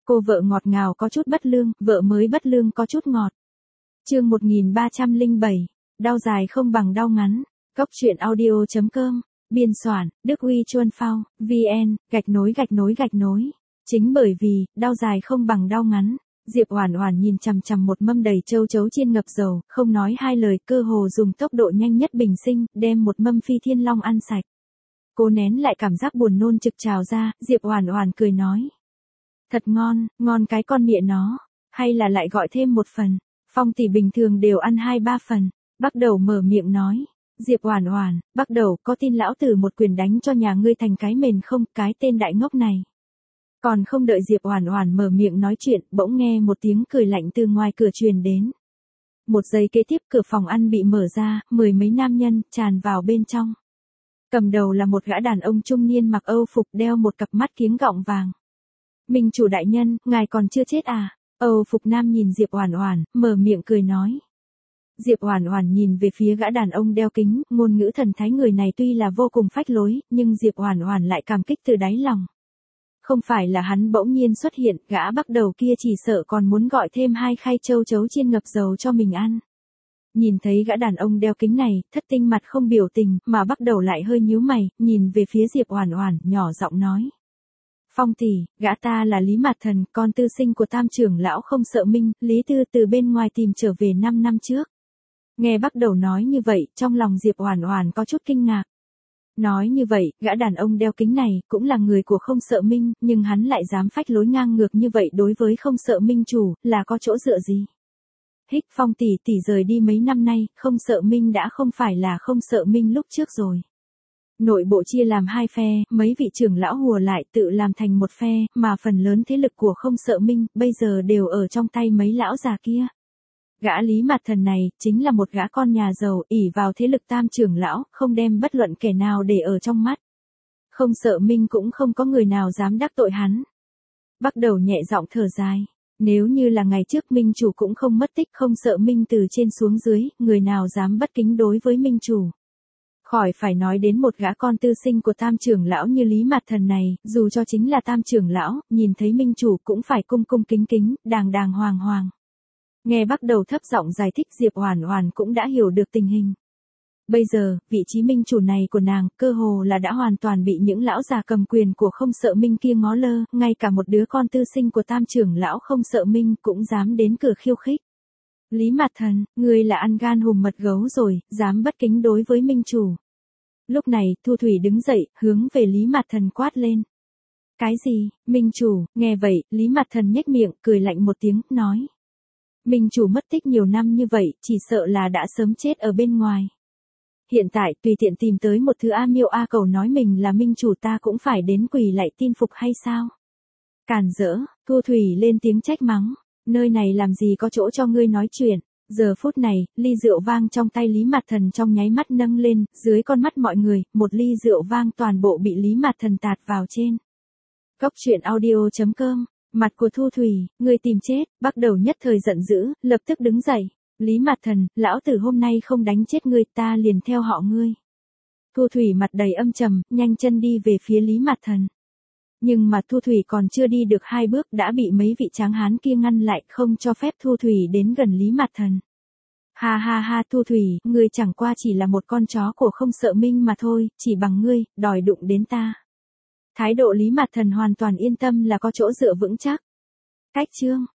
Cô vợ ngọt ngào có chút bất lương, vợ mới bất lương có chút ngọt. Chương 1307, đau dài không bằng đau ngắn. Cốc truyện audio.com, biên soạn, Đức Uy Chuân Phao, VN, _. Chính bởi vì, đau dài không bằng đau ngắn. Diệp Oản Oản nhìn chằm chằm một mâm đầy châu chấu chiên ngập dầu, không nói hai lời, cơ hồ dùng tốc độ nhanh nhất bình sinh, đem một mâm Phi Thiên Long ăn sạch. Cô nén lại cảm giác buồn nôn trực trào ra, Diệp Oản Oản cười nói: "Thật ngon, ngon cái con mẹ nó, hay là lại gọi thêm một phần, Phong tỷ bình thường đều ăn 2-3 phần." Bắc Đầu mở miệng nói: "Diệp Oản Oản, Bắc Đầu, có tin lão tử một quyền đánh cho nhà ngươi thành cái mền không, cái tên đại ngốc này." Còn không đợi Diệp Oản Oản mở miệng nói chuyện, bỗng nghe một tiếng cười lạnh từ ngoài cửa truyền đến. Một giây kế tiếp cửa phòng ăn bị mở ra, mười mấy nam nhân tràn vào bên trong. Cầm đầu là một gã đàn ông trung niên mặc Âu phục, đeo một cặp mắt kiếng gọng vàng. "Minh chủ đại nhân, ngài còn chưa chết à?" Âu phục nam nhìn Diệp Oản Oản, mở miệng cười nói. Diệp Oản Oản nhìn về phía gã đàn ông đeo kính, ngôn ngữ thần thái người này tuy là vô cùng phách lối, nhưng Diệp Oản Oản lại cảm kích từ đáy lòng. Không phải là hắn bỗng nhiên xuất hiện, gã Bắc Đầu kia chỉ sợ còn muốn gọi thêm 2 khay châu chấu chiên ngập dầu cho mình ăn. Nhìn thấy gã đàn ông đeo kính này, Thất Tinh mặt không biểu tình, mà Bắc Đầu lại hơi nhíu mày, nhìn về phía Diệp Oản Oản, nhỏ giọng nói: "Phong tỷ, gã ta là Lý Mạt Thần, con tư sinh của Tam trưởng lão Không Sợ Minh, Lý Tư từ bên ngoài tìm trở về 5 năm trước." Nghe Bắc Đầu nói như vậy, trong lòng Diệp Oản Oản có chút kinh ngạc. Nói như vậy, gã đàn ông đeo kính này cũng là người của Không Sợ Minh, nhưng hắn lại dám phách lối ngang ngược như vậy đối với Không Sợ Minh chủ, là có chỗ dựa gì? Hích, Phong tỷ tỷ rời đi mấy năm nay, Không Sợ Minh đã không phải là Không Sợ Minh lúc trước rồi. Nội bộ chia làm 2 phe, mấy vị trưởng lão hùa lại tự làm thành một phe, mà phần lớn thế lực của Không Sợ Minh bây giờ đều ở trong tay mấy lão già kia. Gã Lý Mạt Thần này, chính là một gã con nhà giàu, ỷ vào thế lực Tam trưởng lão, không đem bất luận kẻ nào để ở trong mắt. Không Sợ Minh cũng không có người nào dám đắc tội hắn. Bắc Đầu nhẹ giọng thở dài. Nếu như là ngày trước Minh chủ cũng không mất tích, Không Sợ Minh từ trên xuống dưới, người nào dám bất kính đối với Minh chủ. Khỏi phải nói đến một gã con tư sinh của Tam trưởng lão như Lý Mạt Thần này, dù cho chính là Tam trưởng lão, nhìn thấy Minh chủ cũng phải cung cung kính kính, đàng đàng hoàng hoàng. Nghe Bắc Đầu thấp giọng giải thích, Diệp Oản Oản cũng đã hiểu được tình hình. Bây giờ, vị trí minh chủ này của nàng, cơ hồ là đã hoàn toàn bị những lão già cầm quyền của Không Sợ Minh kia ngó lơ, ngay cả một đứa con tư sinh của Tam trưởng lão Không Sợ Minh cũng dám đến cửa khiêu khích. Lý Mạt Thần, ngươi là ăn gan hùm mật gấu rồi, dám bất kính đối với minh chủ. Lúc này, Thu Thủy đứng dậy, hướng về Lý Mạt Thần quát lên. Cái gì, minh chủ? Nghe vậy, Lý Mạt Thần nhếch miệng, cười lạnh một tiếng, nói. Minh chủ mất tích nhiều năm như vậy, chỉ sợ là đã sớm chết ở bên ngoài. Hiện tại, tùy tiện tìm tới một thứ A Miêu A Cầu nói mình là minh chủ, ta cũng phải đến quỳ lạy tin phục hay sao? Càn rỡ, Thu Thủy lên tiếng trách mắng, nơi này làm gì có chỗ cho ngươi nói chuyện. Giờ phút này, ly rượu vang trong tay Lý Mạt Thần trong nháy mắt nâng lên, dưới con mắt mọi người, một ly rượu vang toàn bộ bị Lý Mạt Thần tạt vào trên. Cốc truyện audio.com. Mặt của Thu Thủy, ngươi tìm chết. Bắc Đầu nhất thời giận dữ, lập tức đứng dậy. Lý Mạt Thần, lão tử hôm nay không đánh chết ngươi, ta liền theo họ ngươi. Thu Thủy mặt đầy âm trầm, nhanh chân đi về phía Lý Mạt Thần. Nhưng mà Thu Thủy còn chưa đi được 2 bước đã bị mấy vị tráng hán kia ngăn lại, không cho phép Thu Thủy đến gần Lý Mạt Thần. Ha ha ha, Thu Thủy, ngươi chẳng qua chỉ là một con chó của Không Sợ Minh mà thôi, chỉ bằng ngươi, đòi đụng đến ta. Thái độ Lý Mạt Thần hoàn toàn yên tâm là có chỗ dựa vững chắc. Cách chương